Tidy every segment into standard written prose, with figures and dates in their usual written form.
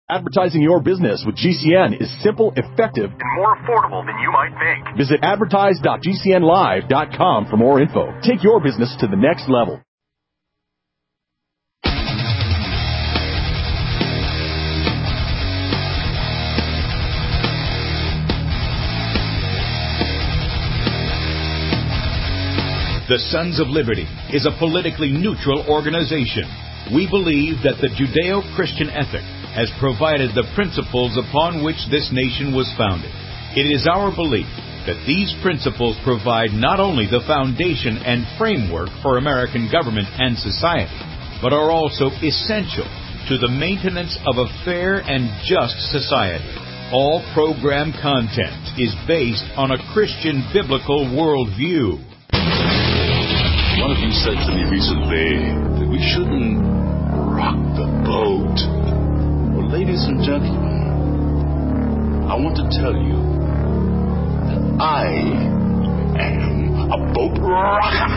Advertising your business with GCN is simple, effective, and more affordable than you might think. Visit advertise.gcnlive.com for more info. Take your business to the next level. The Sons of Liberty is a politically neutral organization. We believe that the Judeo-Christian ethic has provided the principles upon which this nation was founded. It is our belief that these principles provide not only the foundation and framework for American government and society, but are also essential to the maintenance of a fair and just society. All program content is based on a Christian biblical worldview. One of you said to me recently that we shouldn't rock the boat. Well, ladies and gentlemen, I want to tell you that I am a boat rocker.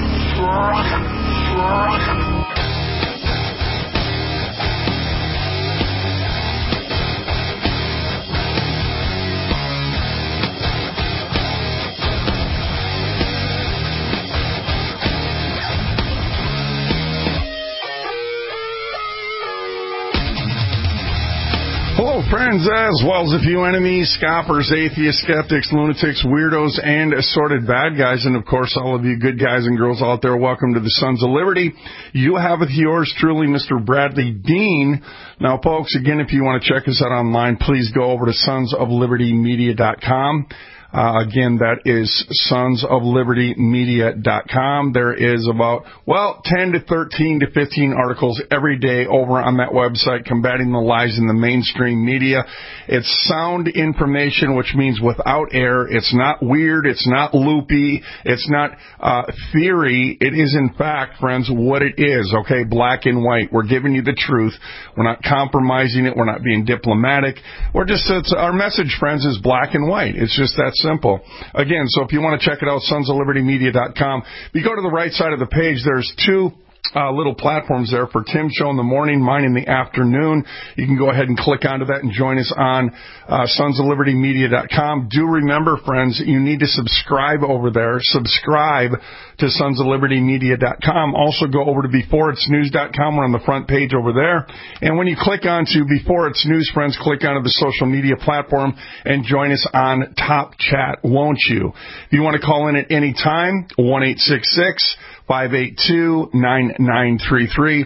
Hello, friends, as well as a few enemies, scoffers, atheists, skeptics, lunatics, weirdos, and assorted bad guys. And, of course, all of you good guys and girls out there, welcome to the Sons of Liberty. You have with yours truly, Mr. Bradley Dean. Now, folks, again, if you want to check us out online, please go over to sonsoflibertymedia.com. Again, that is sonsoflibertymedia.com. There is about, 10 to 13 to 15 articles every day over on that website combating the lies in the mainstream media. It's sound information, which means without error. It's not weird. It's not loopy. It's not theory. It is, in fact, friends, what it is, okay? Black and white. We're giving you the truth. We're not compromising it. We're not being diplomatic. Our message, friends, is black and white. It's just that simple. Again, so if you want to check it out, sonsoflibertymedia.com. If you go to the right side of the page, there's two little platforms there for Tim's show in the morning, mine in the afternoon. You can go ahead and click onto that and join us on sonsoflibertymedia.com. Do remember, friends, you need to subscribe over there. Subscribe to sonsoflibertymedia.com. Also go over to beforeitsnews.com. We're on the front page over there. And when you click onto Before It's News, friends, click onto the social media platform and join us on Top Chat, won't you? If you want to call in at any time, 1-866-582-9933,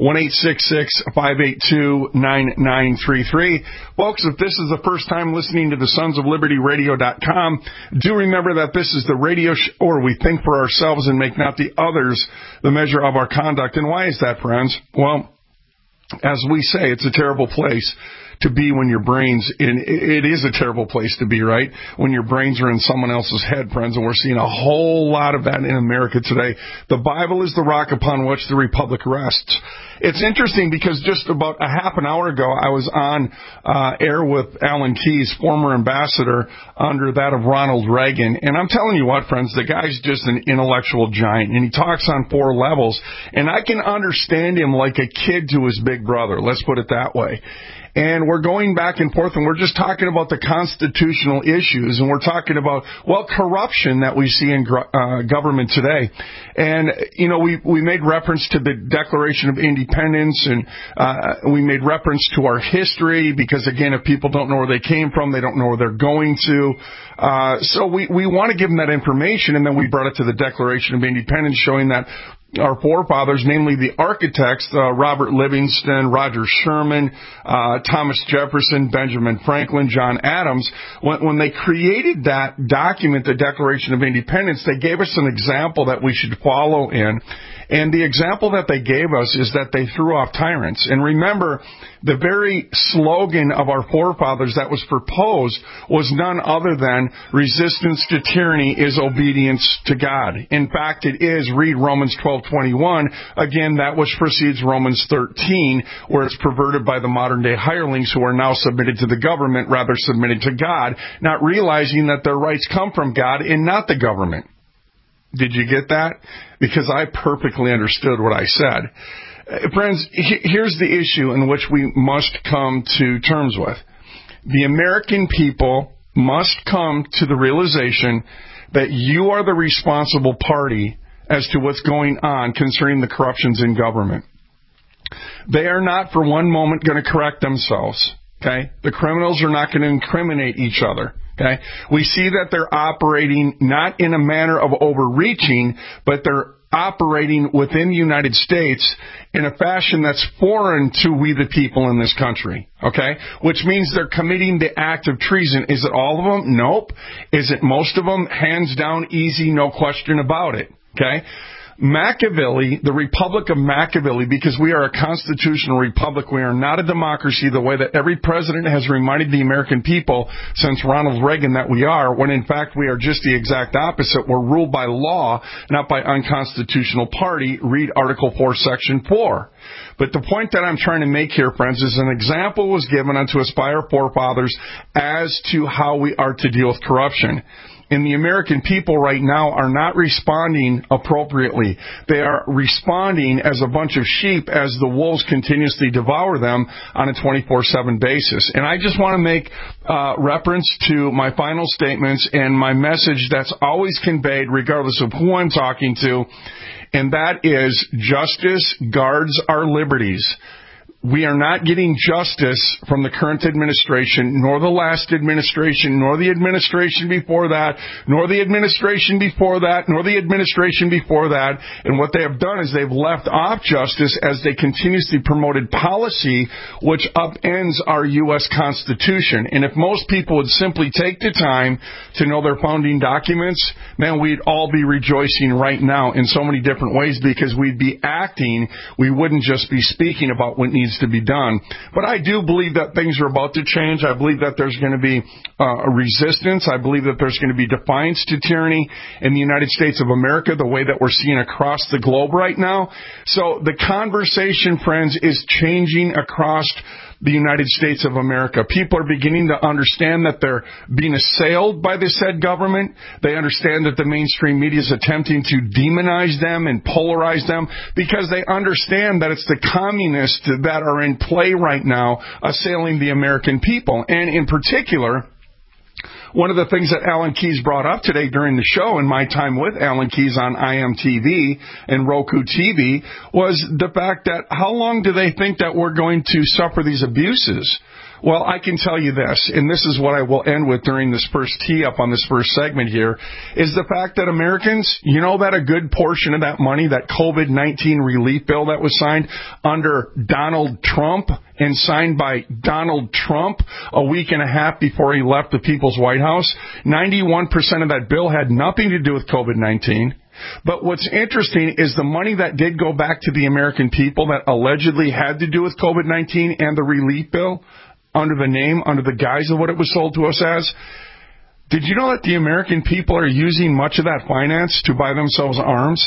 1-866-582-9933. Folks, if this is the first time listening to the sonsoflibertyradio.com, do remember that this is the radio show where we think for ourselves and make not the others the measure of our conduct. And why is that, friends? Well, as we say, it's a terrible place to be when your brains, it is a terrible place to be, right? When your brains are in someone else's head, friends, and we're seeing a whole lot of that in America today. The Bible is the rock upon which the republic rests. It's interesting because just about a half an hour ago, I was on air with Alan Keyes, former ambassador under that of Ronald Reagan. And I'm telling you what, friends, the guy's just an intellectual giant. And he talks on 4 levels. And I can understand him like a kid to his big brother. Let's put it that way. And we're going back and forth, and we're just talking about the constitutional issues, and we're talking about, corruption that we see in government today. And, we made reference to the Declaration of Independence, and we made reference to our history, because, again, if people don't know where they came from, they don't know where they're going to. So we want to give them that information, and then we brought it to the Declaration of Independence, showing that our forefathers, namely the architects, Robert Livingston, Roger Sherman, Thomas Jefferson, Benjamin Franklin, John Adams, when they created that document, the Declaration of Independence, they gave us an example that we should follow in. And the example that they gave us is that they threw off tyrants. And remember, the very slogan of our forefathers that was proposed was none other than resistance to tyranny is obedience to God. In fact, it is. Read Romans 12:21. Again, that which precedes Romans 13, where it's perverted by the modern-day hirelings who are now submitted to the government, rather submitted to God, not realizing that their rights come from God and not the government. Did you get that? Because I perfectly understood what I said. Friends, here's the issue in which we must come to terms with. The American people must come to the realization that you are the responsible party as to what's going on concerning the corruptions in government. They are not for one moment going to correct themselves. Okay? The criminals are not going to incriminate each other. Okay? We see that they're operating not in a manner of overreaching, but they're operating within the United States in a fashion that's foreign to we the people in this country. Okay? Which means they're committing the act of treason. Is it all of them? Nope. Is it most of them? Hands down, easy, no question about it. Okay? Machiavelli, the Republic of Machiavelli, because we are a constitutional republic, we are not a democracy the way that every president has reminded the American people since Ronald Reagan that we are, when in fact we are just the exact opposite. We're ruled by law, not by unconstitutional party. Read Article 4, Section 4. But the point that I'm trying to make here, friends, is an example was given unto us by our forefathers as to how we are to deal with corruption. And the American people right now are not responding appropriately. They are responding as a bunch of sheep as the wolves continuously devour them on a 24/7 basis. And I just want to make reference to my final statements and my message that's always conveyed regardless of who I'm talking to, and that is justice guards our liberties. We are not getting justice from the current administration, nor the last administration, nor the administration before that, nor the administration before that, nor the administration before that. And what they have done is they've left off justice as they continuously promoted policy which upends our U.S. Constitution. And if most people would simply take the time to know their founding documents, man, we'd all be rejoicing right now in so many different ways because we'd be acting. We wouldn't just be speaking about what needs to be done. But I do believe that things are about to change. I believe that there's going to be a resistance. I believe that there's going to be defiance to tyranny in the United States of America, the way that we're seeing across the globe right now. So the conversation, friends, is changing across the United States of America. People are beginning to understand that they're being assailed by the said government. They understand that the mainstream media is attempting to demonize them and polarize them because they understand that it's the communists that are in play right now assailing the American people. And in particular, one of the things that Alan Keyes brought up today during the show in my time with Alan Keyes on IMTV and Roku TV was the fact that how long do they think that we're going to suffer these abuses? Well, I can tell you this, and this is what I will end with during this first tee-up on this first segment here, is the fact that Americans, you know that a good portion of that money, that COVID-19 relief bill that was signed under Donald Trump and signed by Donald Trump a week and a half before he left the People's White House, 91% of that bill had nothing to do with COVID-19. But what's interesting is the money that did go back to the American people that allegedly had to do with COVID-19 and the relief bill, under the guise of what it was sold to us as. Did you know that the American people are using much of that finance to buy themselves arms?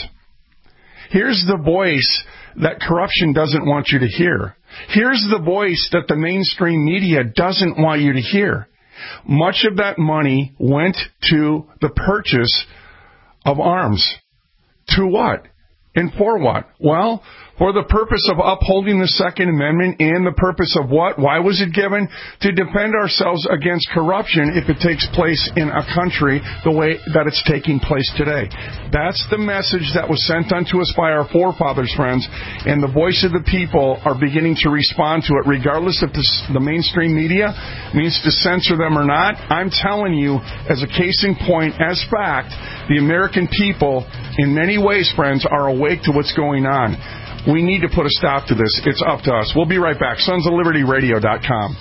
Here's the voice that corruption doesn't want you to hear. Here's the voice that the mainstream media doesn't want you to hear. Much of that money went to the purchase of arms. To what? And for what? Well, for the purpose of upholding the Second Amendment and the purpose of what? Why was it given? To defend ourselves against corruption if it takes place in a country the way that it's taking place today. That's the message that was sent unto us by our forefathers, friends, and the voice of the people are beginning to respond to it, regardless if the mainstream media means to censor them or not. I'm telling you, as a case in point, as fact, the American people, in many ways, friends, are awake to what's going on. We need to put a stop to this. It's up to us. We'll be right back. SonsOfLibertyRadio.com.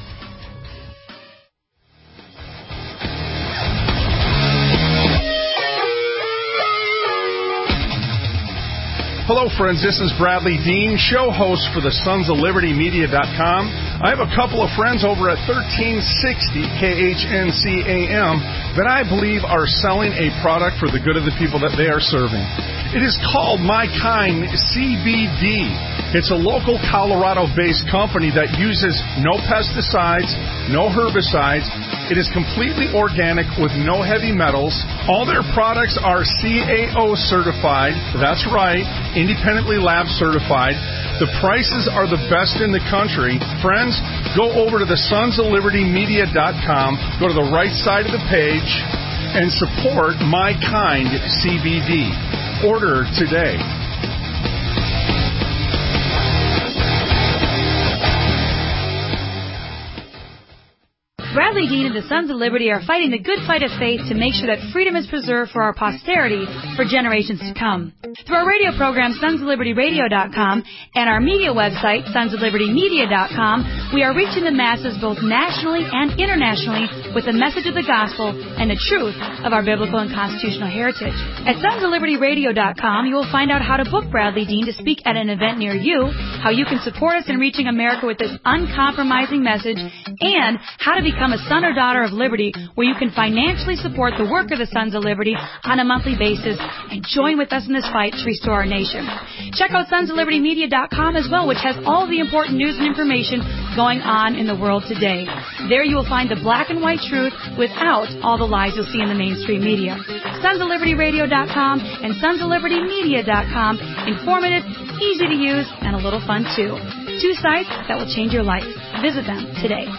Hello, friends. This is Bradley Dean, show host for the SonsOfLibertyMedia.com. I have a couple of friends over at 1360 KHNC AM that I believe are selling a product for the good of the people that they are serving. It is called My Kind CBD. It's a local Colorado-based company that uses no pesticides, no herbicides. It is completely organic with no heavy metals. All their products are CAO certified. That's right, independently lab certified. The prices are the best in the country. Friends, go over to the sonsoflibertymedia.com, go to the right side of the page, and support My Kind CBD. Order today. Bradley Dean and the Sons of Liberty are fighting the good fight of faith to make sure that freedom is preserved for our posterity for generations to come. Through our radio program, sonsoflibertyradio.com, and our media website, sonsoflibertymedia.com, we are reaching the masses both nationally and internationally with the message of the gospel and the truth of our biblical and constitutional heritage. At sonsoflibertyradio.com, you will find out how to book Bradley Dean to speak at an event near you, how you can support us in reaching America with this uncompromising message, and how to become a son or daughter of liberty, where you can financially support the work of the Sons of Liberty on a monthly basis and join with us in this fight to restore our nation. Check out sonsoflibertymedia.com as well, which has all the important news and information going on in the world today. There you will find the black and white truth without all the lies you'll see in the mainstream media. sonsoflibertyradio.com and sonsoflibertymedia.com. Informative, easy to use, and a little fun too. 2 sites that will change your life. Visit them today.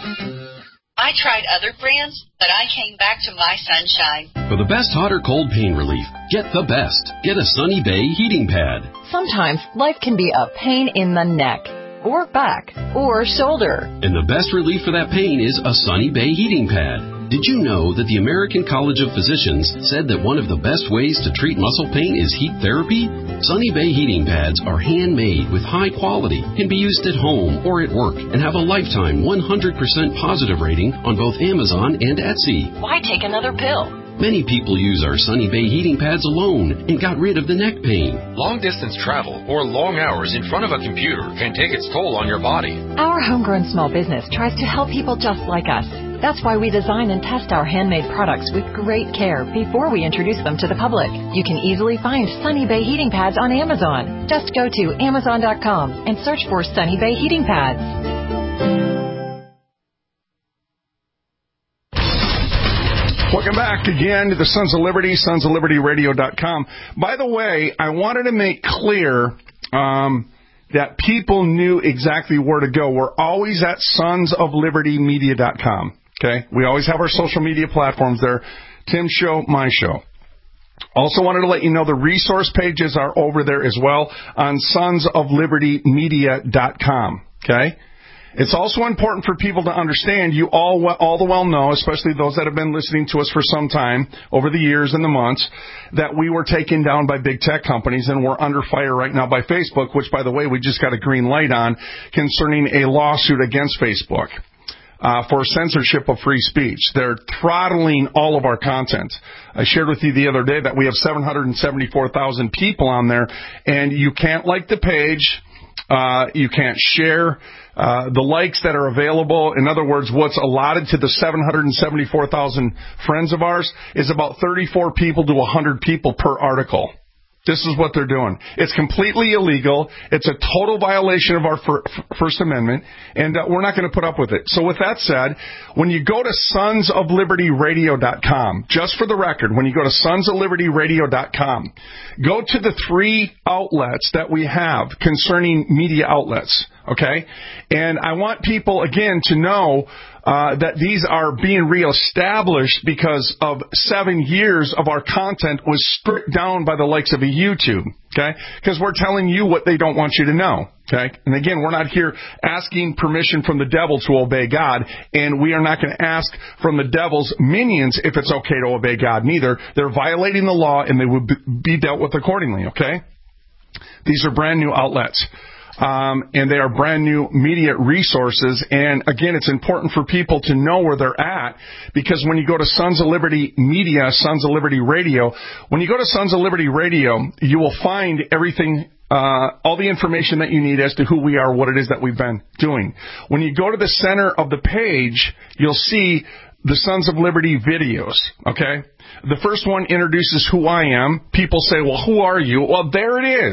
I tried other brands, but I came back to My Sunshine. For the best hot or cold pain relief, get the best. Get a Sunny Bay heating pad. Sometimes life can be a pain in the neck, or back, or shoulder. And the best relief for that pain is a Sunny Bay heating pad. Did you know that the American College of Physicians said that one of the best ways to treat muscle pain is heat therapy? Sunny Bay heating pads are handmade with high quality, can be used at home or at work, and have a lifetime 100% positive rating on both Amazon and Etsy. Why take another pill? Many people use our Sunny Bay heating pads alone and got rid of the neck pain. Long-distance travel or long hours in front of a computer can take its toll on your body. Our homegrown small business tries to help people just like us. That's why we design and test our handmade products with great care before we introduce them to the public. You can easily find Sunny Bay heating pads on Amazon. Just go to Amazon.com and search for Sunny Bay heating pads. Welcome back again to the Sons of Liberty, sonsoflibertyradio.com. By the way, I wanted to make clear that people knew exactly where to go. We're always at sonsoflibertymedia.com. Okay? We always have our social media platforms there. Tim's show, my show. Also wanted to let you know the resource pages are over there as well on sonsoflibertymedia.com. Okay? It's also important for people to understand, you all the well know, especially those that have been listening to us for some time, over the years and the months, that we were taken down by big tech companies and we're under fire right now by Facebook, which, by the way, we just got a green light on concerning a lawsuit against Facebook for censorship of free speech. They're throttling all of our content. I shared with you the other day that we have 774,000 people on there, and you can't like the page. You can't share the likes that are available. In other words, what's allotted to the 774,000 friends of ours is about 34 people to 100 people per article. This is what they're doing. It's completely illegal. It's a total violation of our First Amendment, and we're not going to put up with it. So with that said, when you go to sonsoflibertyradio.com, just for the record, when you go to sonsoflibertyradio.com, go to the 3 outlets that we have concerning media outlets, okay? And I want people, again, to know that these are being reestablished because of 7 years of our content was stripped down by the likes of a YouTube, okay? Because we're telling you what they don't want you to know, okay? And again, we're not here asking permission from the devil to obey God, and we are not going to ask from the devil's minions if it's okay to obey God neither. They're violating the law, and they will be dealt with accordingly, okay? These are brand new outlets. And they are brand new media resources. And again, it's important for people to know where they're at, because when you go to Sons of Liberty Media, Sons of Liberty Radio, when you go to Sons of Liberty Radio, you will find everything, all the information that you need as to who we are, what it is that we've been doing. When you go to the center of the page, you'll see the Sons of Liberty videos, okay? The first one introduces who I am. People say, well, who are you? Well, there it is.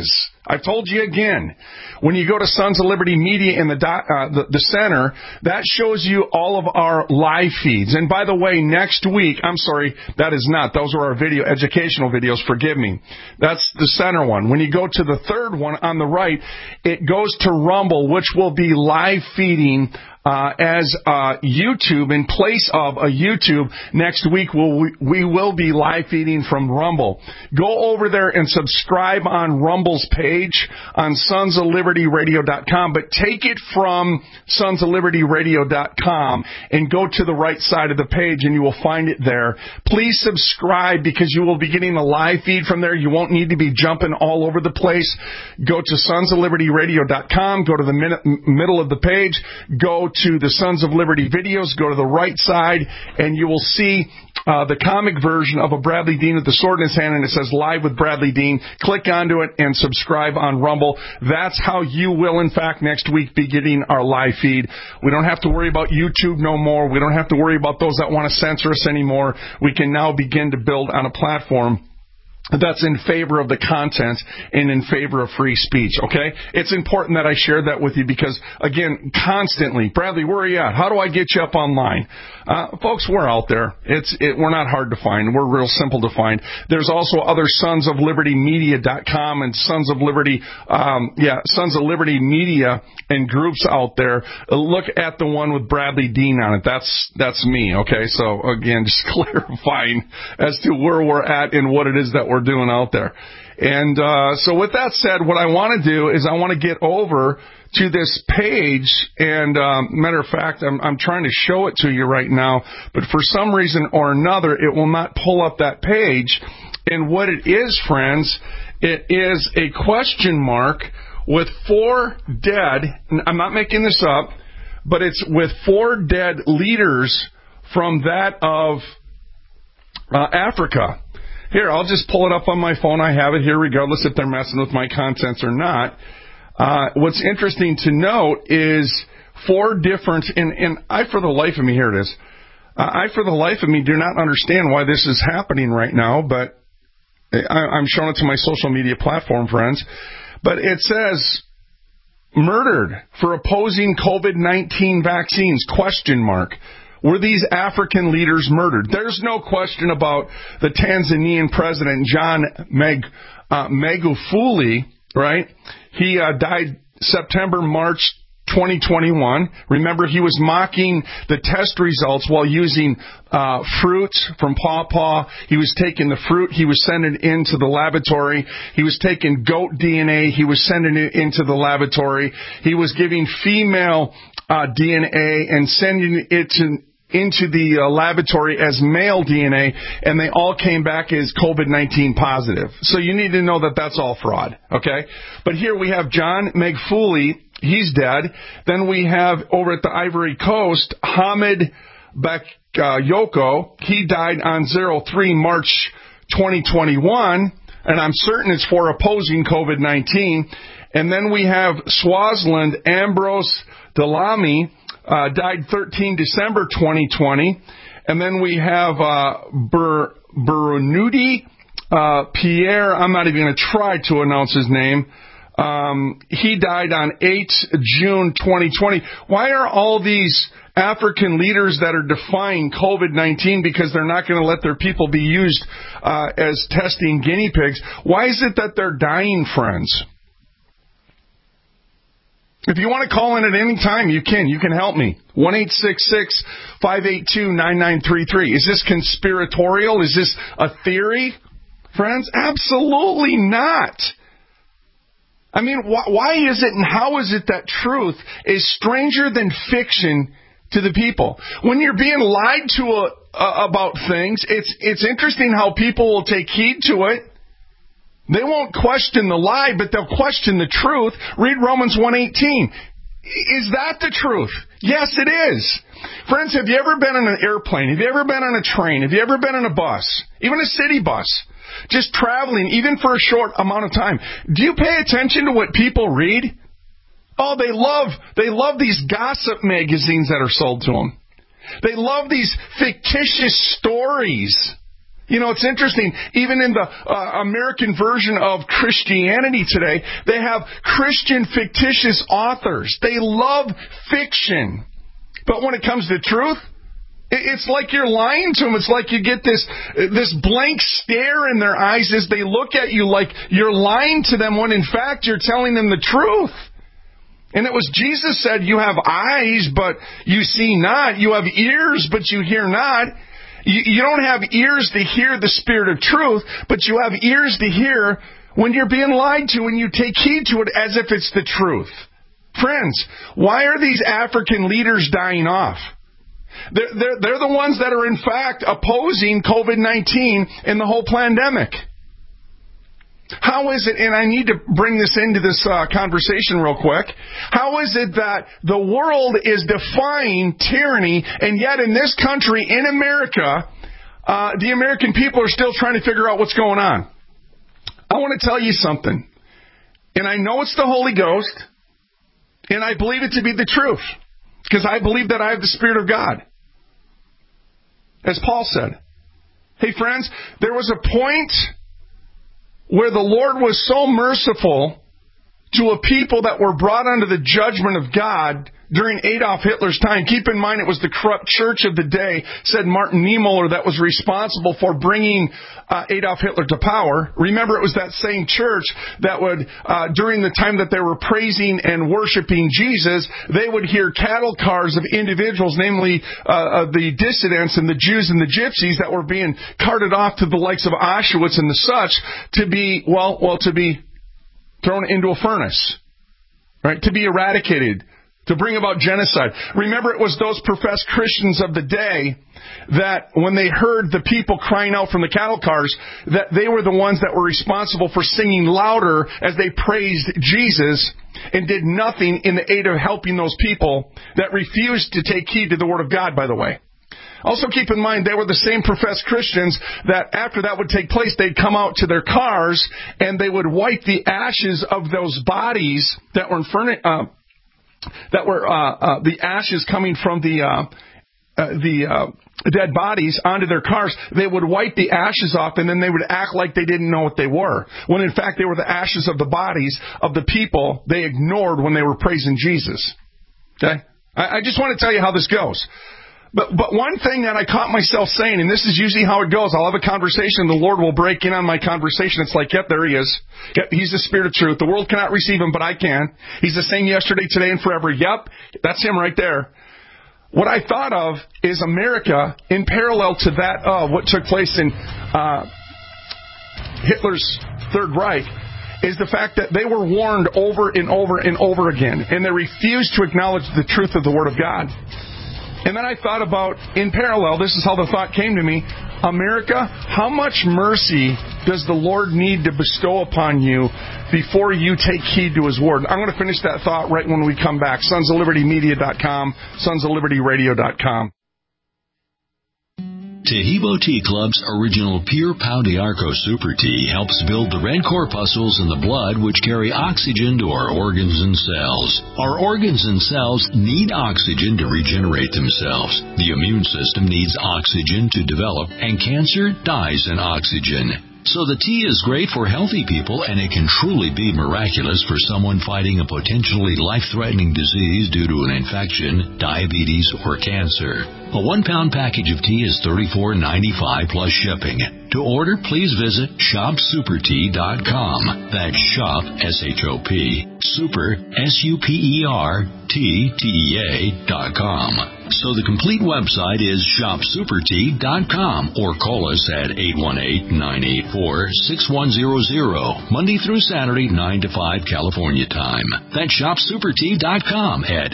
I've told you again, when you go to Sons of Liberty Media in the center, that shows you all of our live feeds. And by the way, next week, I'm sorry, that is not. Those are our educational videos. Forgive me. That's the center one. When you go to the third one on the right, it goes to Rumble, which will be live feeding as YouTube in place of a YouTube. Next week we will be live feeding from Rumble. Go over there and subscribe on Rumble's page on sonsoflibertyradio.com, but take it from sonsoflibertyradio.com and go to the right side of the page and you will find it there. Please subscribe because you will be getting a live feed from there. You won't need to be jumping all over the place. Go to sonsoflibertyradio.com, go to the middle of the page, go to the Sons of Liberty videos, go to the right side, and you will see the comic version of a Bradley Dean with the sword in his hand, and it says Live with Bradley Dean. Click onto it and subscribe on Rumble. That's how you will, in fact, next week be getting our live feed. We don't have to worry about YouTube no more. We don't have to worry about those that want to censor us anymore. We can now begin to build on a platform that's in favor of the content and in favor of free speech, okay? It's important that I share that with you because, again, constantly, Bradley, where are you at? How do I get you up online? Folks, we're out there. We're not hard to find. We're real simple to find. There's also other sonsoflibertymedia.com and Sons of Liberty Media and groups out there. Look at the one with Bradley Dean on it. That's me, okay? So, again, just clarifying as to where we're at and what it is that we're doing out there. And so with that said, what I want to do is I want to get over to this page, and matter of fact, I'm trying to show it to you right now, but for some reason or another, it will not pull up that page. And what it is, friends, it is a question mark with 4 dead, and I'm not making this up, but it's with 4 dead leaders from that of Africa. Here, I'll just pull it up on my phone. I have it here regardless if they're messing with my contents or not. What's interesting to note is 4 different, and I, for the life of me, here it is. I, for the life of me, do not understand why this is happening right now, but I'm showing it to my social media platform, friends. But it says, murdered for opposing COVID-19 vaccines, question mark. Were these African leaders murdered? There's no question about the Tanzanian president, John Magufuli, right? He died March 2021. Remember, he was mocking the test results while using fruit from pawpaw. He was taking the fruit. He was sending it into the laboratory. He was taking goat DNA. He was sending it into the laboratory. He was giving female DNA and sending it into the laboratory as male DNA, and they all came back as COVID-19 positive. So you need to know that that's all fraud, okay? But here we have John Magufuli. He's dead. Then we have over at the Ivory Coast, Hamid Bakayoko. He died on 03 March 2021, and I'm certain it's for opposing COVID-19. And then we have Swaziland, Ambrose Delamy, died 13 December 2020. And then we have Burunudi Pierre, I'm not even going to try to announce his name. He died on 8 June 2020. Why are all these African leaders that are defying COVID-19 because they're not going to let their people be used as testing guinea pigs? Why is it that they're dying, friends? If you want to call in at any time, you can. You can help me. 1-866-582-9933. Is this conspiratorial? Is this a theory, friends? Absolutely not. I mean, why is it and how is it that truth is stranger than fiction to the people? When you're being lied to about things, it's interesting how people will take heed to it. They won't question the lie, but they'll question the truth. Read Romans 1:18. Is that the truth? Yes, it is. Friends, have you ever been in an airplane? Have you ever been on a train? Have you ever been in a bus? Even a city bus? Just traveling, even for a short amount of time. Do you pay attention to what people read? Oh, they love these gossip magazines that are sold to them. They love these fictitious stories You know, it's interesting. Even in the American version of Christianity today, they have Christian fictitious authors. They love fiction. But when it comes to truth, it's like you're lying to them. It's like you get this blank stare in their eyes as they look at you like you're lying to them when in fact you're telling them the truth. And it was Jesus said, you have eyes, but you see not. You have ears, but you hear not. You don't have ears to hear the Spirit of truth, but you have ears to hear when you're being lied to and you take heed to it as if it's the truth. Friends, why are these African leaders dying off? They're the ones that are in fact opposing COVID-19 and the whole pandemic. How is it, and I need to bring this into this conversation real quick, how is it that the world is defying tyranny, and yet in this country, in America, the American people are still trying to figure out what's going on? I want to tell you something, and I know it's the Holy Ghost, and I believe it to be the truth, because I believe that I have the Spirit of God. As Paul said, hey friends, there was a point where the Lord was so merciful to a people that were brought under the judgment of God during Adolf Hitler's time. Keep in mind, it was the corrupt church of the day, said Martin Niemöller, that was responsible for bringing Adolf Hitler to power. Remember, it was that same church that would, during the time that they were praising and worshiping Jesus, they would hear cattle cars of individuals, namely the dissidents and the Jews and the gypsies that were being carted off to the likes of Auschwitz and the such to be, to be thrown into a furnace, right? To be eradicated, to bring about genocide. Remember, it was those professed Christians of the day that when they heard the people crying out from the cattle cars, that they were the ones that were responsible for singing louder as they praised Jesus and did nothing in the aid of helping those people that refused to take heed to the Word of God, by the way. Also keep in mind, they were the same professed Christians that after that would take place, they'd come out to their cars and they would wipe the ashes of those bodies that were the ashes coming from the dead bodies onto their cars. They would wipe the ashes off and then they would act like they didn't know what they were, when in fact they were the ashes of the bodies of the people they ignored when they were praising Jesus. Okay? I just want to tell you how this goes. But one thing that I caught myself saying, and this is usually how it goes, I'll have a conversation, the Lord will break in on my conversation. It's like, yep, there he is. Yep, he's the Spirit of truth. The world cannot receive him, but I can. He's the same yesterday, today, and forever. Yep, that's him right there. What I thought of is America in parallel to that of what took place in Hitler's Third Reich, is the fact that they were warned over and over and over again, and they refused to acknowledge the truth of the Word of God. And then I thought about, in parallel, this is how the thought came to me, America, how much mercy does the Lord need to bestow upon you before you take heed to His Word? I'm going to finish that thought right when we come back. SonsOfLibertyMedia.com, SonsOfLibertyRadio.com. Tahibo Tea Club's original Pure Pau d'Arco Super Tea helps build the red corpuscles in the blood which carry oxygen to our organs and cells. Our organs and cells need oxygen to regenerate themselves. The immune system needs oxygen to develop, and cancer dies in oxygen. So the tea is great for healthy people, and it can truly be miraculous for someone fighting a potentially life-threatening disease due to an infection, diabetes, or cancer. A 1-pound package of tea is $34.95 plus shipping. To order, please visit shopsupertea.com. That's shop, S-H-O-P, super, SUPERTEA.com. So the complete website is shopsupertea.com, or call us at 818-984-6100, Monday through Saturday, 9 to 5 California time. That's shopsupertea.com at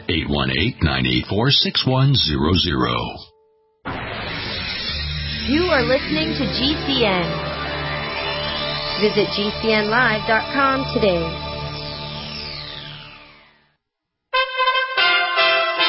818-984-6100. You are listening to GCN. Visit GCNlive.com today.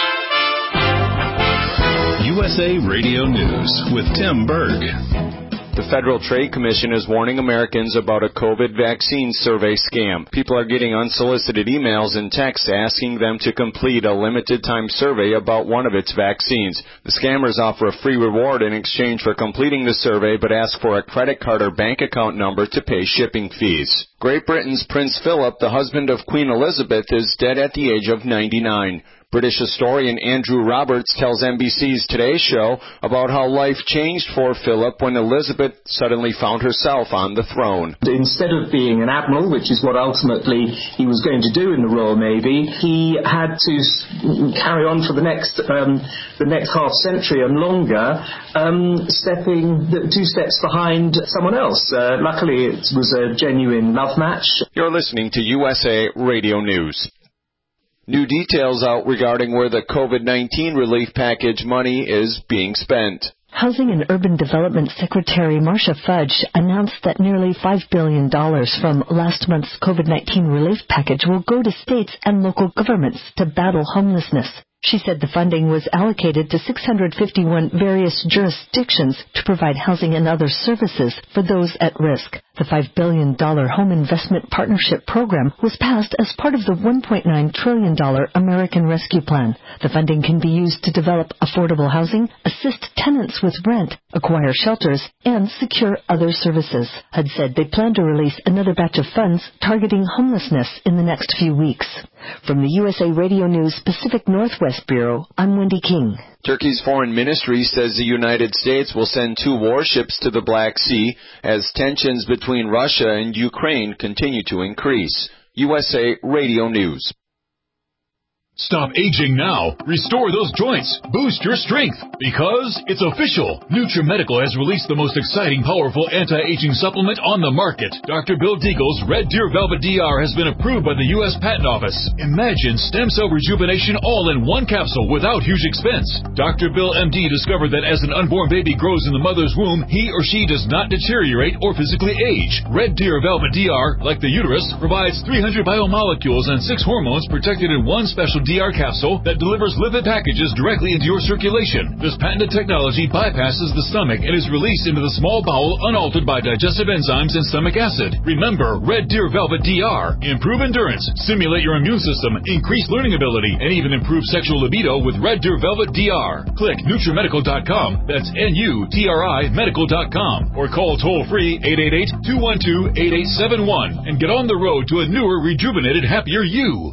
USA Radio News with Tim Berg. The Federal Trade Commission is warning Americans about a COVID vaccine survey scam. People are getting unsolicited emails and texts asking them to complete a limited-time survey about one of its vaccines. The scammers offer a free reward in exchange for completing the survey, but ask for a credit card or bank account number to pay shipping fees. Great Britain's Prince Philip, the husband of Queen Elizabeth, is dead at the age of 99. British historian Andrew Roberts tells NBC's Today Show about how life changed for Philip when Elizabeth suddenly found herself on the throne. Instead of being an admiral, which is what ultimately he was going to do in the Royal Navy, he had to carry on for the next half century and longer, stepping 2 steps behind someone else. Luckily, it was a genuine love match. You're listening to USA Radio News. New details out regarding where the COVID-19 relief package money is being spent. Housing and Urban Development Secretary Marcia Fudge announced that nearly $5 billion from last month's COVID-19 relief package will go to states and local governments to battle homelessness. She said the funding was allocated to 651 various jurisdictions to provide housing and other services for those at risk. The $5 billion Home Investment Partnership Program was passed as part of the $1.9 trillion American Rescue Plan. The funding can be used to develop affordable housing, assist tenants with rent, acquire shelters, and secure other services. HUD said they plan to release another batch of funds targeting homelessness in the next few weeks. From the USA Radio News Pacific Northwest Bureau, I'm Wendy King. Turkey's foreign ministry says the United States will send 2 warships to the Black Sea as tensions between Russia and Ukraine continue to increase. USA Radio News. Stop aging now. Restore those joints. Boost your strength. Because it's official. NutriMedical has released the most exciting, powerful anti-aging supplement on the market. Dr. Bill Deagle's Red Deer Velvet DR has been approved by the U.S. Patent Office. Imagine stem cell rejuvenation all in one capsule without huge expense. Dr. Bill MD discovered that as an unborn baby grows in the mother's womb, he or she does not deteriorate or physically age. Red Deer Velvet DR, like the uterus, provides 300 biomolecules and 6 hormones protected in one special DR capsule that delivers lipid packages directly into your circulation. This patented technology bypasses the stomach and is released into the small bowel unaltered by digestive enzymes and stomach acid. Remember, Red Deer Velvet DR. Improve endurance, stimulate your immune system, increase learning ability, and even improve sexual libido with Red Deer Velvet DR. Click NutriMedical.com, that's NUTRI Medical.com, or call toll-free 888-212-8871 and get on the road to a newer, rejuvenated, happier you.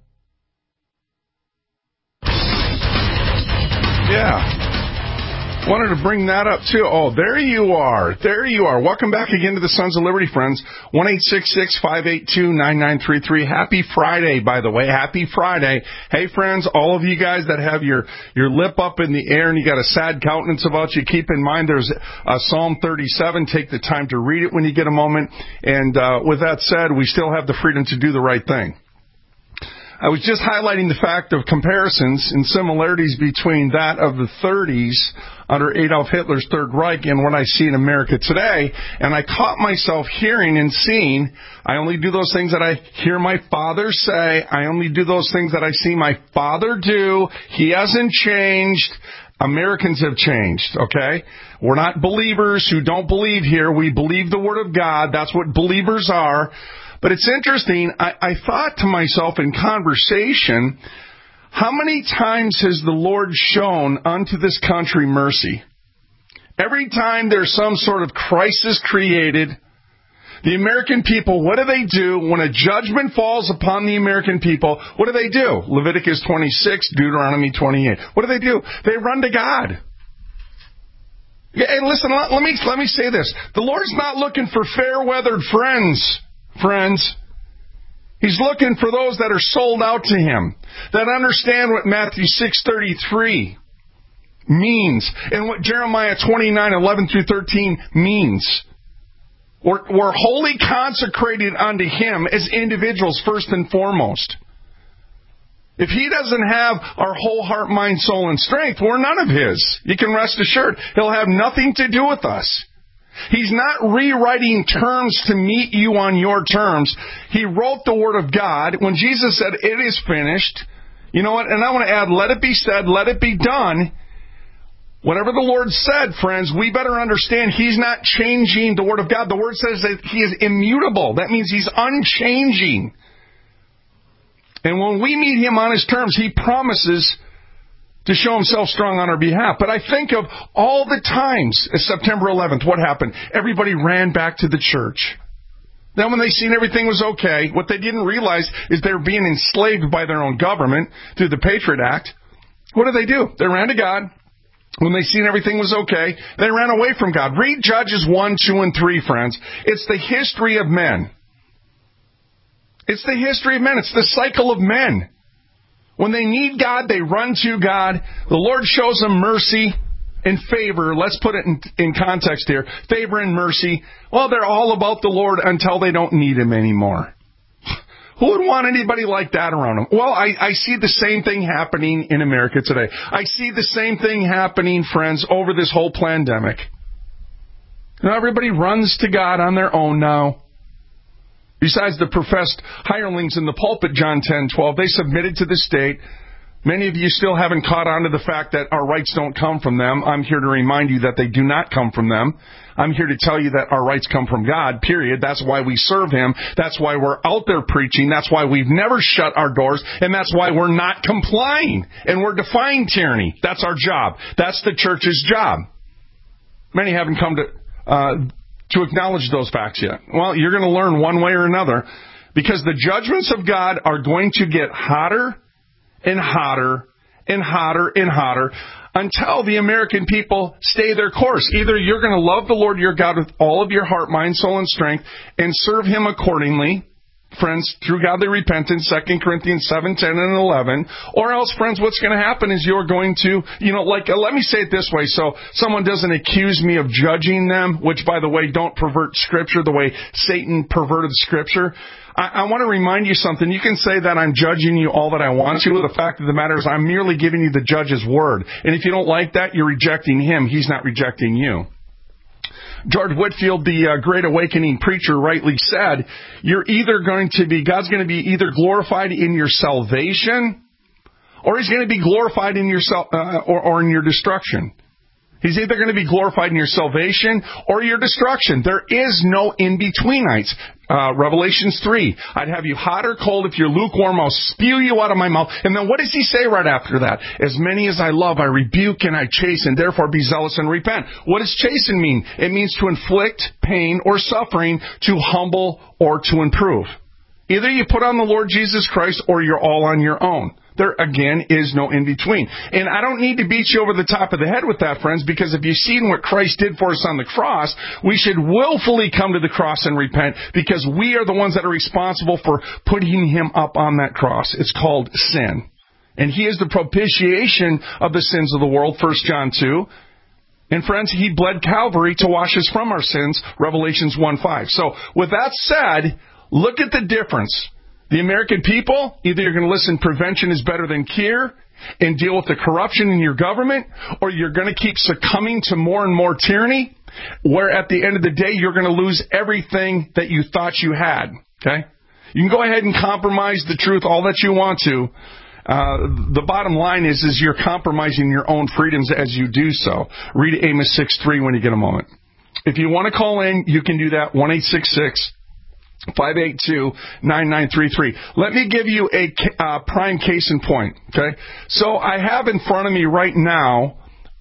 Yeah. Wanted to bring that up, too. Oh, there you are. There you are. Welcome back again to the Sons of Liberty, friends. 1-866-582-9933. Happy Friday, by the way. Happy Friday. Hey, friends, all of you guys that have your lip up in the air and you got a sad countenance about you, keep in mind there's Psalm 37. Take the time to read it when you get a moment. And with that said, we still have the freedom to do the right thing. I was just highlighting the fact of comparisons and similarities between that of the 30s under Adolf Hitler's Third Reich and what I see in America today. And I caught myself hearing and seeing, I only do those things that I hear my father say. I only do those things that I see my father do. He hasn't changed. Americans have changed, okay? We're not believers who don't believe here. We believe the Word of God. That's what believers are. But it's interesting, I thought to myself in conversation, how many times has the Lord shown unto this country mercy? Every time there's some sort of crisis created, the American people, what do? When a judgment falls upon the American people, what do? Leviticus 26, Deuteronomy 28. What do? They run to God. Hey, listen, let me say this. The Lord's not looking for fair-weathered friends. He's looking for those that are sold out to Him, that understand what Matthew 6:33 means and what Jeremiah 29:11-13 means. We're wholly consecrated unto Him as individuals first and foremost. If He doesn't have our whole heart, mind, soul, and strength, we're none of His. You can rest assured He'll have nothing to do with us. He's not rewriting terms to meet you on your terms. He wrote the Word of God. When Jesus said, it is finished, you know what? And I want to add, let it be said, let it be done. Whatever the Lord said, friends, we better understand He's not changing the Word of God. The Word says that He is immutable. That means He's unchanging. And when we meet Him on His terms, He promises to show Himself strong on our behalf. But I think of all the times, September 11th, what happened? Everybody ran back to the church. Then when they seen everything was okay, what they didn't realize is they were being enslaved by their own government through the Patriot Act. What did? They ran to God. When they seen everything was okay, they ran away from God. Read Judges 1, 2, and 3, friends. It's the history of men. It's the history of men. It's the cycle of men. When they need God, they run to God. The Lord shows them mercy and favor. Let's put it in context here. Favor and mercy. Well, they're all about the Lord until they don't need Him anymore. Who would want anybody like that around them? Well, I see the same thing happening in America today. I see the same thing happening, friends, over this whole pandemic. Now, everybody runs to God on their own now. Besides the professed hirelings in the pulpit, John 10:12, they submitted to the state. Many of you still haven't caught on to the fact that our rights don't come from them. I'm here to remind you that they do not come from them. I'm here to tell you that our rights come from God, period. That's why we serve Him. That's why we're out there preaching. That's why we've never shut our doors. And that's why we're not complying. And we're defying tyranny. That's our job. That's the church's job. Many haven't come to acknowledge those facts yet. Well, you're going to learn one way or another, because the judgments of God are going to get hotter and hotter and hotter and hotter until the American people stay their course. Either you're going to love the Lord your God with all of your heart, mind, soul, and strength and serve Him accordingly, friends, through godly repentance, 2 Corinthians 7, 10, and 11. Or else, friends, what's going to happen is you're going to, let me say it this way so someone doesn't accuse me of judging them, which, by the way, don't pervert Scripture the way Satan perverted Scripture. I want to remind you something. You can say that I'm judging you all that I want to. The fact of the matter is I'm merely giving you the judge's word. And if you don't like that, you're rejecting Him. He's not rejecting you. George Whitefield, the Great Awakening preacher, rightly said, God's going to be either glorified in your salvation, or He's going to be glorified in your or in your destruction. He's either going to be glorified in your salvation or your destruction. There is no in-betweenites. Revelations 3, I'd have you hot or cold. If you're lukewarm, I'll spew you out of my mouth. And then what does He say right after that? As many as I love, I rebuke and I chasten. Therefore be zealous and repent. What does chasten mean? It means to inflict pain or suffering, to humble or to improve. Either you put on the Lord Jesus Christ or you're all on your own. There, again, is no in-between. And I don't need to beat you over the top of the head with that, friends, because if you've seen what Christ did for us on the cross, we should willfully come to the cross and repent, because we are the ones that are responsible for putting Him up on that cross. It's called sin. And He is the propitiation of the sins of the world, 1 John 2. And friends, He bled Calvary to wash us from our sins, Revelations 1:5. So, with that said, look at the difference. The American people, either you're going to listen, prevention is better than cure, and deal with the corruption in your government, or you're going to keep succumbing to more and more tyranny, where at the end of the day, you're going to lose everything that you thought you had. Okay? You can go ahead and compromise the truth all that you want to. The bottom line is you're compromising your own freedoms as you do so. Read Amos 6:3 when you get a moment. If you want to call in, you can do that, 1-866-582-9933. Let me give you a prime case in point, okay? So I have in front of me right now,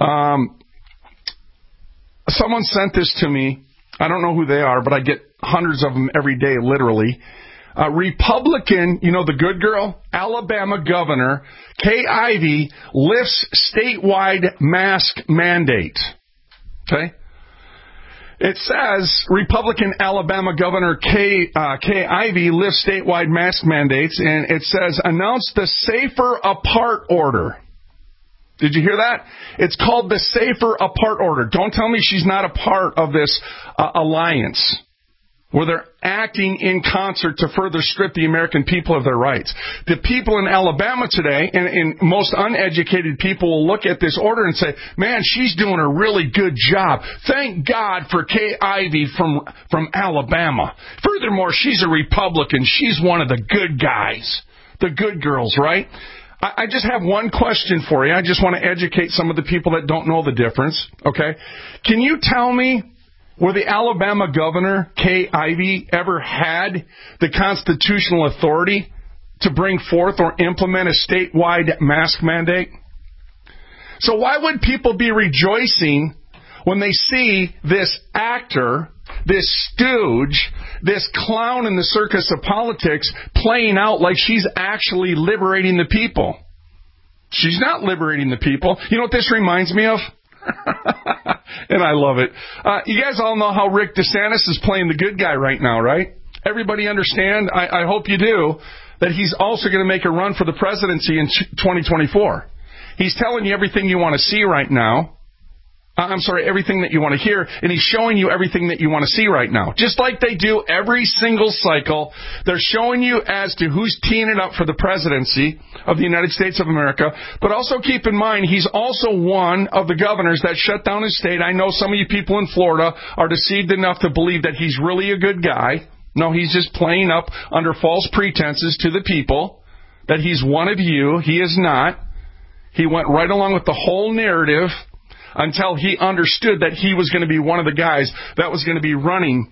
someone sent this to me. I don't know who they are, but I get hundreds of them every day, literally. Republican, the good girl, Alabama Governor Kay Ivey lifts statewide mask mandate, okay? It says Republican Alabama Governor Kay Ivey lifts statewide mask mandates, and it says announce the Safer Apart Order. Did you hear that? It's called the Safer Apart Order. Don't tell me she's not a part of this alliance where they're acting in concert to further strip the American people of their rights. The people in Alabama today, and most uneducated people will look at this order and say, man, she's doing a really good job. Thank God for Kay Ivey from Alabama. Furthermore, she's a Republican. She's one of the good guys, the good girls, right? I just have one question for you. I just want to educate some of the people that don't know the difference, okay? Can you tell me where the Alabama governor, Kay Ivey, ever had the constitutional authority to bring forth or implement a statewide mask mandate? So why would people be rejoicing when they see this actor, this stooge, this clown in the circus of politics playing out like she's actually liberating the people? She's not liberating the people. You know what this reminds me of? And I love it. You guys all know how Rick DeSantis is playing the good guy right now, right? Everybody understand, I hope you do, that he's also going to make a run for the presidency in 2024. He's telling you everything you want to see right now. Everything that you want to hear, and he's showing you everything that you want to see right now. Just like they do every single cycle, they're showing you as to who's teeing it up for the presidency of the United States of America. But also keep in mind, he's also one of the governors that shut down his state. I know some of you people in Florida are deceived enough to believe that he's really a good guy. No, he's just playing up under false pretenses to the people that he's one of you. He is not. He went right along with the whole narrative until he understood that he was going to be one of the guys that was going to be running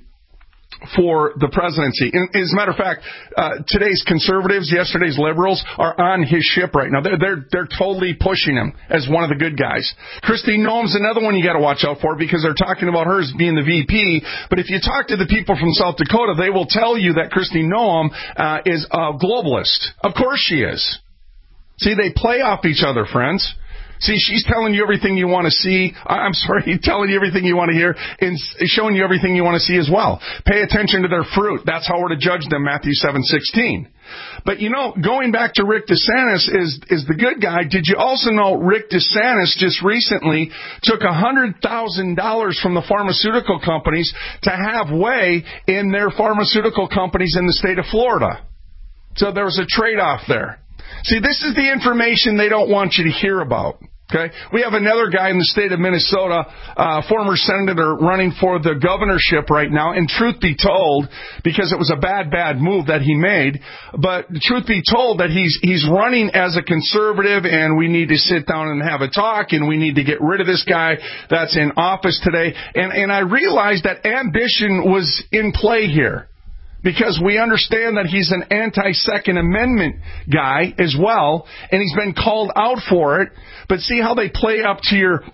for the presidency. And as a matter of fact, today's conservatives, yesterday's liberals are on his ship right now. They're totally pushing him as one of the good guys. Kristi Noem's another one you got to watch out for because they're talking about her as being the VP. But if you talk to the people from South Dakota, they will tell you that Kristi Noem is a globalist. Of course she is. See, they play off each other, friends. See, she's telling you everything you want to see. Telling you everything you want to hear and showing you everything you want to see as well. Pay attention to their fruit. That's how we're to judge them, Matthew 7:16. But, going back to Rick DeSantis is the good guy. Did you also know Rick DeSantis just recently took $100,000 from the pharmaceutical companies to have way in their pharmaceutical companies in the state of Florida? So there was a trade-off there. See, this is the information they don't want you to hear about. Okay, we have another guy in the state of Minnesota, former senator running for the governorship right now. And truth be told, because it was a bad move that he made, but truth be told that he's running as a conservative, and we need to sit down and have a talk, and we need to get rid of this guy that's in office today. And I realized that ambition was in play here. Because we understand that he's an anti-Second Amendment guy as well, and he's been called out for it. But see how they play up to your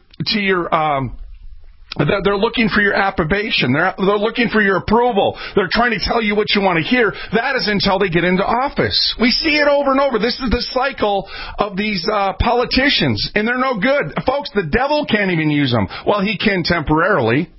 they're looking for your approbation. They're looking for your approval. They're trying to tell you what you want to hear. That is until they get into office. We see it over and over. This is the cycle of these politicians, and they're no good. Folks, the devil can't even use them. Well, he can temporarily.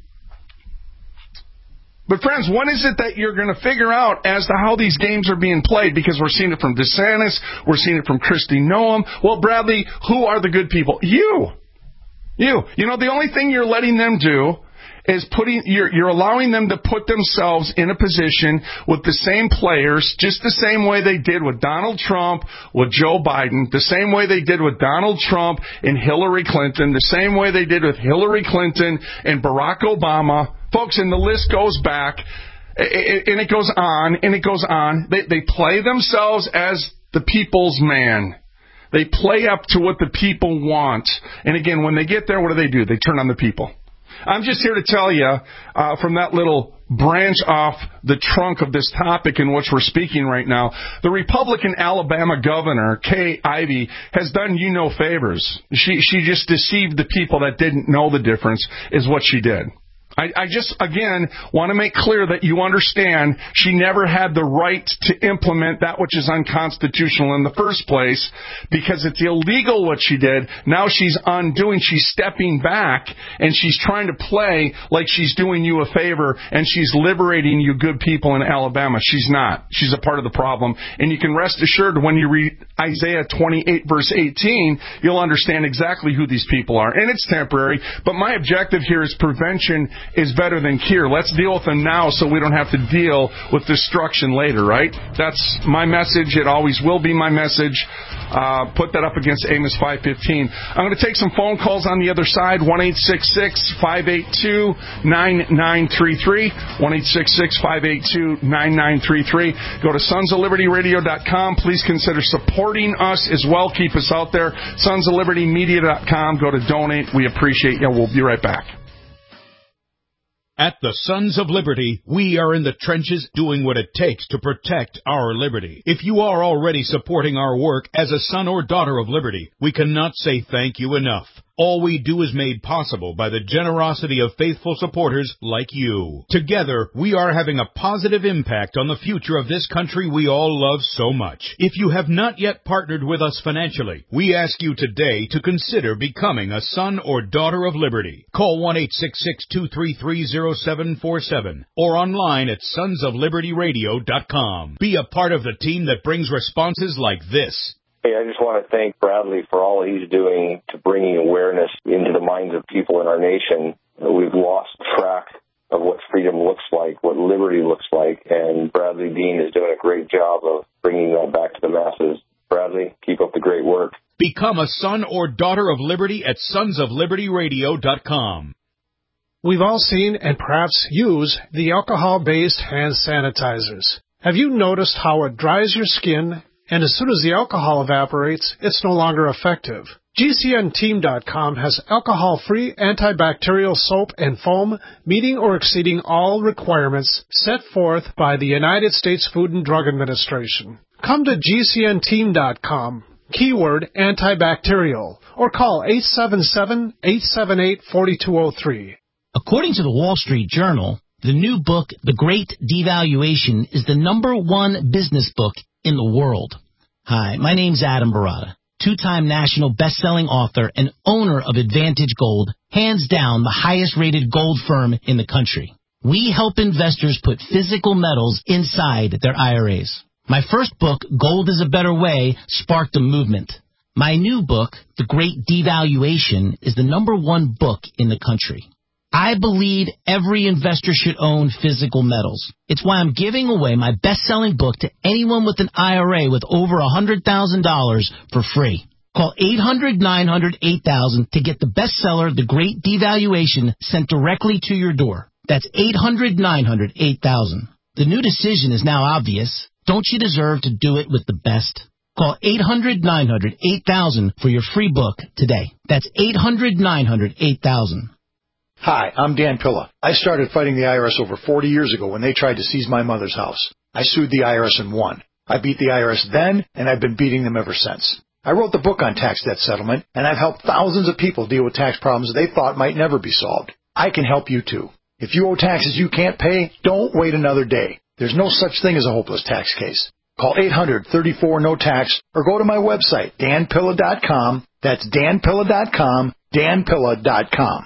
But friends, when is it that you're going to figure out as to how these games are being played? Because we're seeing it from DeSantis, we're seeing it from Kristi Noem. Well, Bradley, who are the good people? You. The only thing you're letting them do is you're allowing them to put themselves in a position with the same players, just the same way they did with Donald Trump, with Joe Biden, the same way they did with Donald Trump and Hillary Clinton, the same way they did with Hillary Clinton and Barack Obama. Folks, and the list goes back, and it goes on, and it goes on. They play themselves as the people's man. They play up to what the people want. And again, when they get there, what do? They turn on the people. I'm just here to tell you, from that little branch off the trunk of this topic in which we're speaking right now, the Republican Alabama governor, Kay Ivey, has done you no favors. She just deceived the people that didn't know the difference, is what she did. I just, again, want to make clear that you understand she never had the right to implement that which is unconstitutional in the first place because it's illegal what she did. Now she's undoing, she's stepping back, and she's trying to play like she's doing you a favor and she's liberating you good people in Alabama. She's not. She's a part of the problem. And you can rest assured when you read Isaiah 28 verse 18, you'll understand exactly who these people are. And it's temporary, but my objective here is prevention is better than cure. Let's deal with them now so we don't have to deal with destruction later, right? That's my message. It always will be my message. Put that up against Amos 5:15. I'm going to take some phone calls on the other side. 1-866-582-9933. 1-866-582-9933. Go to sonsoflibertyradio.com. Please consider supporting us as well. Keep us out there. sonsoflibertymedia.com. Go to donate. We appreciate you. We'll be right back. At the Sons of Liberty, we are in the trenches doing what it takes to protect our liberty. If you are already supporting our work as a son or daughter of liberty, we cannot say thank you enough. All we do is made possible by the generosity of faithful supporters like you. Together, we are having a positive impact on the future of this country we all love so much. If you have not yet partnered with us financially, we ask you today to consider becoming a son or daughter of liberty. Call 1-866-233-0747 or online at sonsoflibertyradio.com. Be a part of the team that brings responses like this. Hey, I just want to thank Bradley for all he's doing to bringing awareness into the minds of people in our nation. We've lost track of what freedom looks like, what liberty looks like, and Bradley Dean is doing a great job of bringing that back to the masses. Bradley, keep up the great work. Become a son or daughter of liberty at sonsoflibertyradio.com. We've all seen and perhaps use the alcohol-based hand sanitizers. Have you noticed how it dries your skin, and as soon as the alcohol evaporates, it's no longer effective? GCNteam.com has alcohol-free antibacterial soap and foam meeting or exceeding all requirements set forth by the United States Food and Drug Administration. Come to GCNteam.com, keyword antibacterial, or call 877-878-4203. According to the Wall Street Journal, the new book, The Great Devaluation, is the #1 business book in the world. Hi, my name's Adam Barata, two-time national best-selling author and owner of Advantage Gold, hands down the highest-rated gold firm in the country. We help investors put physical metals inside their IRAs. My first book, Gold is a Better Way, sparked a movement. My new book, The Great Devaluation, is the #1 book in the country. I believe every investor should own physical metals. It's why I'm giving away my best-selling book to anyone with an IRA with over $100,000 for free. Call 800-900-8000 to get the bestseller, The Great Devaluation, sent directly to your door. That's 800-900-8000. The new decision is now obvious. Don't you deserve to do it with the best? Call 800-900-8000 for your free book today. That's 800-900-8000. Hi, I'm Dan Pilla. I started fighting the IRS over 40 years ago when they tried to seize my mother's house. I sued the IRS and won. I beat the IRS then, and I've been beating them ever since. I wrote the book on tax debt settlement, and I've helped thousands of people deal with tax problems they thought might never be solved. I can help you too. If you owe taxes you can't pay, don't wait another day. There's no such thing as a hopeless tax case. Call 800-34-NO-TAX or go to my website, danpilla.com. That's danpilla.com, danpilla.com.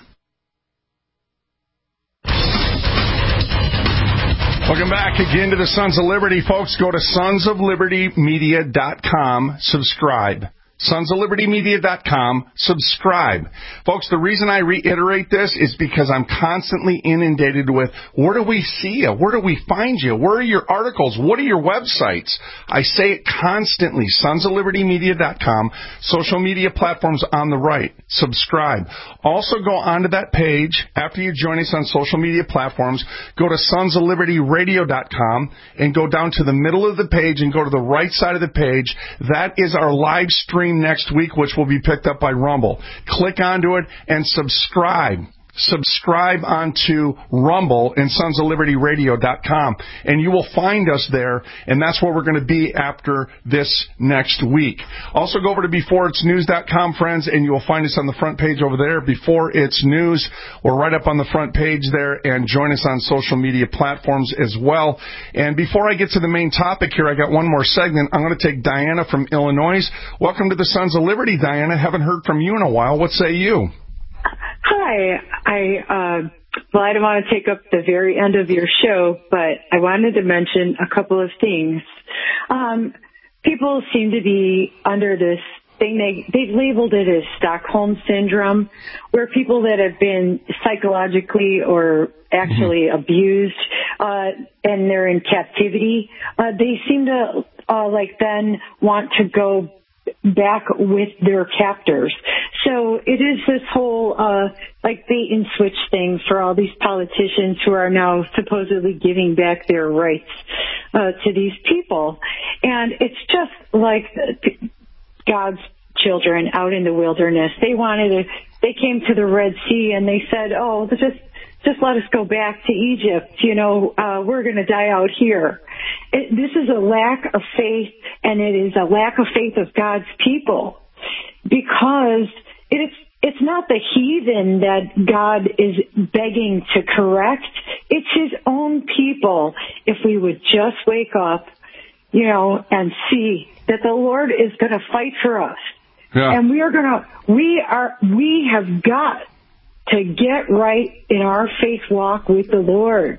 Welcome back again to the Sons of Liberty, folks. Go to sonsoflibertymedia.com. Subscribe. sonsoflibertymedia.com. Subscribe. Folks, the reason I reiterate this is because I'm constantly inundated with, where do we see you? Where do we find you? Where are your articles? What are your websites? I say it constantly. sonsoflibertymedia.com. Social media platforms on the right. Subscribe. Also go onto that page after you join us on social media platforms. Go to sonsoflibertyradio.com and go down to the middle of the page and go to the right side of the page. That is our live stream next week, which will be picked up by Rumble. Click onto it and subscribe. Subscribe onto Rumble and sonsoflibertyradio.com, and you will find us there, and that's where we're going to be after this next week. Also go over to beforeitsnews.com, friends, and you will find us on the front page over there. Before It's News, we're right up on the front page there, and join us on social media platforms as well. And before I get to the main topic here, I got one more segment. I'm going to take Diana from Illinois. Welcome to the Sons of Liberty, Diana. Haven't heard from you in a while. What say you? Hi. I don't want to take up the very end of your show, but I wanted to mention a couple of things. People seem to be under this thing. They've labeled it as Stockholm Syndrome, where people that have been psychologically or actually abused, and they're in captivity, they seem to, then want to go back with their captors. So it is this whole, bait and switch thing for all these politicians who are now supposedly giving back their rights, to these people. And it's just like God's children out in the wilderness. They came to the Red Sea and they said, oh, just let us go back to Egypt. We're going to die out here. This is a lack of faith, and it is a lack of faith of God's people, because it's not the heathen that God is begging to correct. It's his own people. If we would just wake up, and see that the Lord is going to fight for us. Yeah. And we have got to get right in our faith walk with the Lord.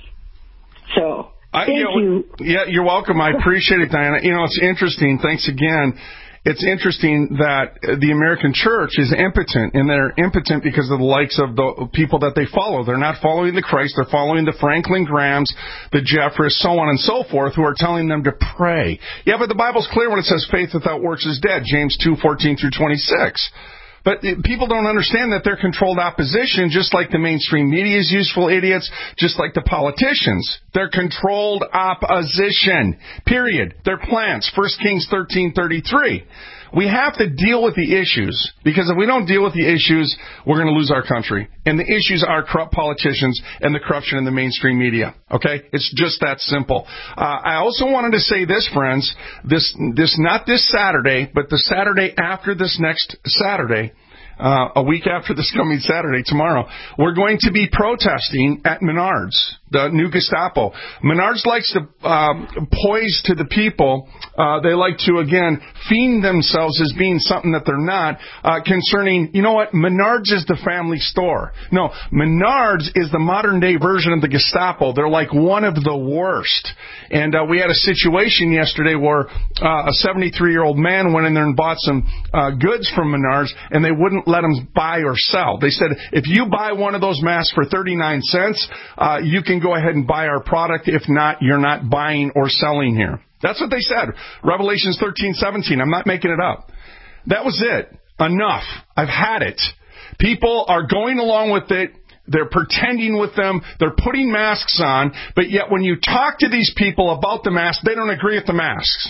So, thank you. Yeah, you're welcome. I appreciate it, Diana. It's interesting. Thanks again. It's interesting that the American church is impotent, and they're impotent because of the likes of the people that they follow. They're not following the Christ. They're following the Franklin Grahams, the Jeffreys, so on and so forth, who are telling them to pray. Yeah, but the Bible's clear when it says faith without works is dead, James 2:14 through 26. But people don't understand that they're controlled opposition, just like the mainstream media is useful idiots, just like the politicians. They're controlled opposition, period. They're plants, 1 Kings 13:33. We have to deal with the issues, because if we don't deal with the issues, we're going to lose our country. And the issues are corrupt politicians and the corruption in the mainstream media. Okay? It's just that simple. I also wanted to say this, friends, not this Saturday, but the Saturday after this next Saturday, a week after this coming Saturday, tomorrow, we're going to be protesting at Menards, the new Gestapo. Menards likes to poise to the people. They like to, again, fiend themselves as being something that they're not, concerning, Menards is the family store. No, Menards is the modern-day version of the Gestapo. They're like one of the worst. And we had a situation yesterday where a 73-year-old man went in there and bought some goods from Menards, and they wouldn't let him buy or sell. They said, if you buy one of those masks for 39 cents, you can go ahead and buy our product. If not, you're not buying or selling here. That's what they said. Revelations 13:17. I'm not making it up. That was it. Enough. I've had it. People are going along with it. They're pretending with them. They're putting masks on. But yet when you talk to these people about the masks, they don't agree with the masks.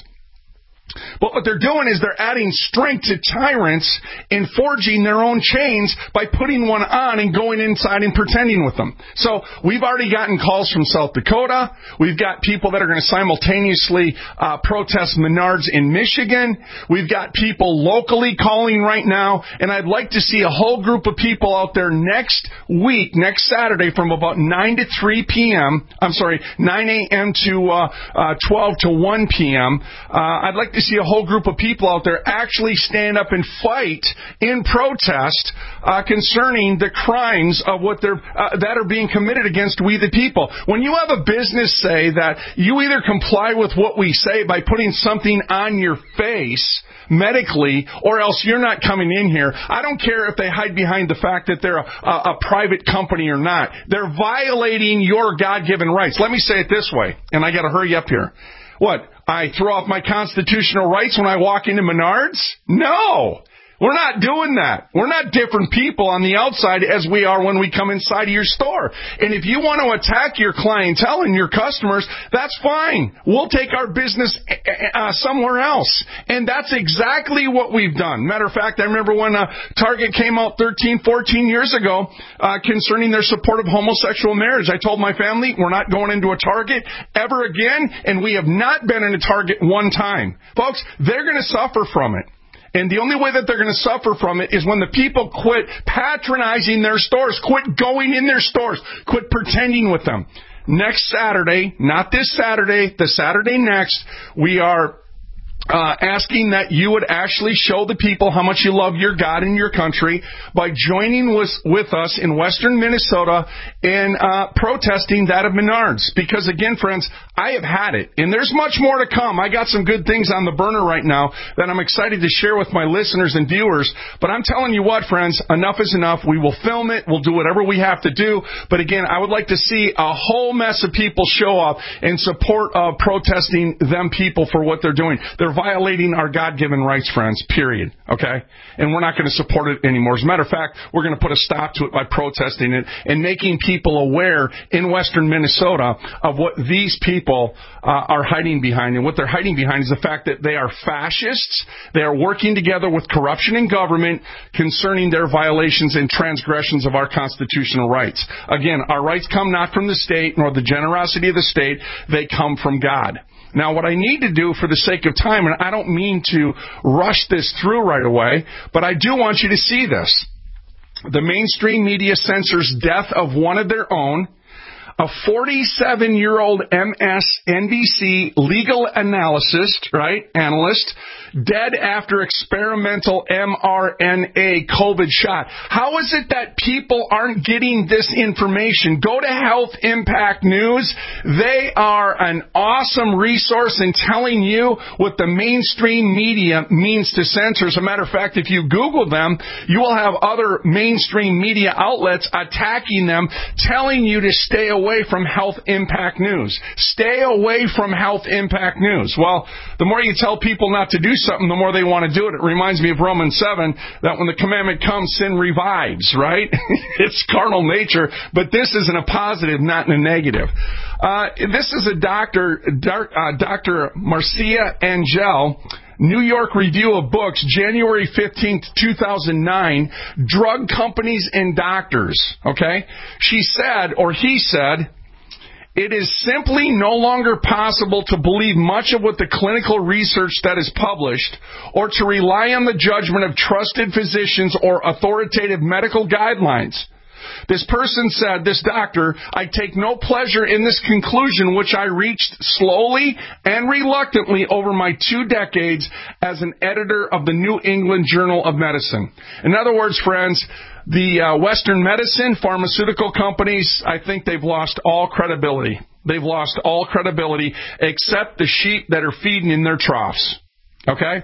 But what they're doing is they're adding strength to tyrants and forging their own chains by putting one on and going inside and pretending with them. So we've already gotten calls from South Dakota. We've got people that are going to simultaneously protest Menards in Michigan. We've got people locally calling right now. And I'd like to see a whole group of people out there next week, next Saturday, from about 9 to 3 p.m. 9 a.m. to 12 to 1 p.m. I'd like to see a whole group of people out there actually stand up and fight in protest concerning the crimes of what that are being committed against we the people. When you have a business say that you either comply with what we say by putting something on your face medically, or else you're not coming in here. I don't care if they hide behind the fact that they're a private company or not. They're violating your God-given rights. Let me say it this way, and I got to hurry up here. What? I throw off my constitutional rights when I walk into Menards? No! We're not doing that. We're not different people on the outside as we are when we come inside of your store. And if you want to attack your clientele and your customers, that's fine. We'll take our business somewhere else. And that's exactly what we've done. Matter of fact, I remember when Target came out 13, 14 years ago concerning their support of homosexual marriage. I told my family, we're not going into a Target ever again, and we have not been in a Target one time. Folks, they're going to suffer from it. And the only way that they're going to suffer from it is when the people quit patronizing their stores, quit going in their stores, quit pretending with them. Next Saturday, not this Saturday, the Saturday next, we are asking that you would actually show the people how much you love your God and your country by joining with us in western Minnesota in protesting that of Menards. Because again, friends, I have had it, and there's much more to come. I got some good things on the burner right now that I'm excited to share with my listeners and viewers. But I'm telling you what, friends, enough is enough. We will film it. We'll do whatever we have to do. But again, I would like to see a whole mess of people show up in support of protesting them people for what they're doing. They're violating our God-given rights, friends, period, okay? And we're not going to support it anymore. As a matter of fact, we're going to put a stop to it by protesting it and making people aware in western Minnesota of what these people are hiding behind. And what they're hiding behind is the fact that they are fascists. They are working together with corruption in government concerning their violations and transgressions of our constitutional rights. Again, our rights come not from the state nor the generosity of the state. They come from God. Now, what I need to do for the sake of time, and I don't mean to rush this through right away, but I do want you to see this. The mainstream media censors death of one of their own, a 47-year-old MSNBC legal analyst, dead after experimental mRNA COVID shot. How is it that people aren't getting this information? Go to Health Impact News. They are an awesome resource in telling you what the mainstream media means to censor. As a matter of fact, if you Google them, you will have other mainstream media outlets attacking them, telling you to stay away from Health Impact News. Stay away from Health Impact News. Well, the more you tell people not to do something, the more they want to do it. It reminds me of Romans 7, that when the commandment comes, sin revives, right? It's carnal nature, but this is in a positive, not in a negative. This is a Dr. Marcia Angel, New York Review of Books, January 15th, 2009, Drug Companies and Doctors, okay? She said, or he said, it is simply no longer possible to believe much of what the clinical research that is published or to rely on the judgment of trusted physicians or authoritative medical guidelines. This person said, this doctor, I take no pleasure in this conclusion which I reached slowly and reluctantly over my 2 decades as an editor of the New England Journal of Medicine. In other words, friends, the Western medicine, pharmaceutical companies, I think they've lost all credibility. They've lost all credibility except the sheep that are feeding in their troughs. Okay?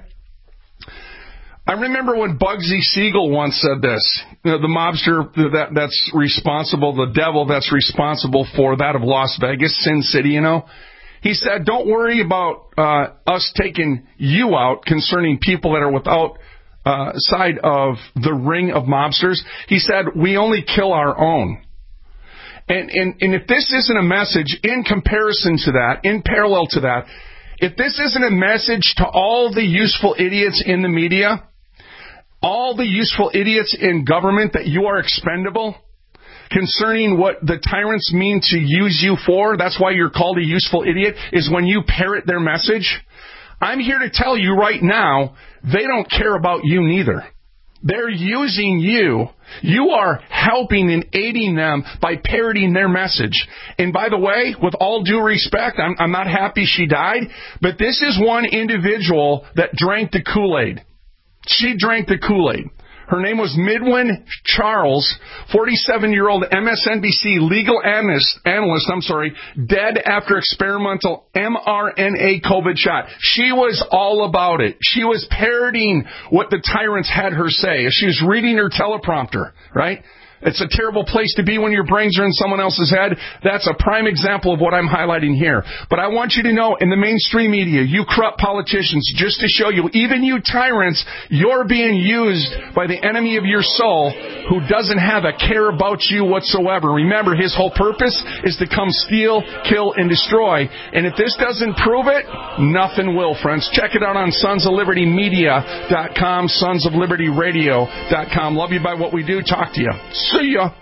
I remember when Bugsy Siegel once said this, the mobster that's responsible, the devil that's responsible for that of Las Vegas, Sin City, He said, don't worry about us taking you out concerning people that are without side of the ring of mobsters. He said, we only kill our own. And if this isn't a message in comparison to that, in parallel to that, if this isn't a message to all the useful idiots in the media, all the useful idiots in government that you are expendable, concerning what the tyrants mean to use you for, that's why you're called a useful idiot, is when you parrot their message. I'm here to tell you right now, they don't care about you neither. They're using you. You are helping and aiding them by parroting their message. And by the way, with all due respect, I'm not happy she died, but this is one individual that drank the Kool-Aid. She drank the Kool-Aid. Her name was Midwin Charles, 47-year-old MSNBC legal analyst, dead after experimental mRNA COVID shot. She was all about it. She was parroting what the tyrants had her say. She was reading her teleprompter, right? It's a terrible place to be when your brains are in someone else's head. That's a prime example of what I'm highlighting here. But I want you to know, in the mainstream media, you corrupt politicians, just to show you, even you tyrants, you're being used by the enemy of your soul who doesn't have a care about you whatsoever. Remember, his whole purpose is to come steal, kill, and destroy. And if this doesn't prove it, nothing will, friends. Check it out on sonsoflibertymedia.com, sonsoflibertyradio.com. Love you by what we do. Talk to you. See ya.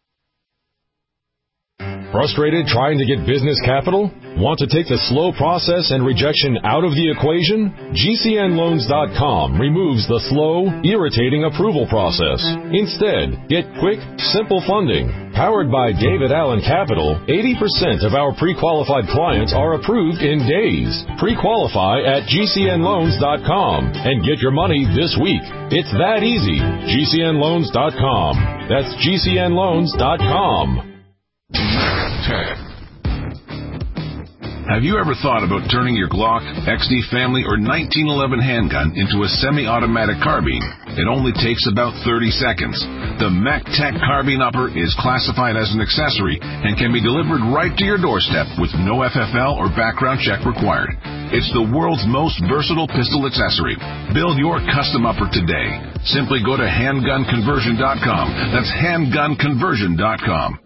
Frustrated trying to get business capital? Want to take the slow process and rejection out of the equation? GCNloans.com removes the slow, irritating approval process. Instead, get quick, simple funding, Powered by David Allen Capital, 80% of our pre-qualified clients are approved in days. Pre-qualify at GCNloans.com and get your money this week. It's that easy. GCNloans.com. That's GCNloans.com. Have you ever thought about turning your Glock, XD Family, or 1911 handgun into a semi-automatic carbine? It only takes about 30 seconds. The MacTech Carbine Upper is classified as an accessory and can be delivered right to your doorstep with no FFL or background check required. It's the world's most versatile pistol accessory. Build your custom upper today. Simply go to handgunconversion.com. That's handgunconversion.com.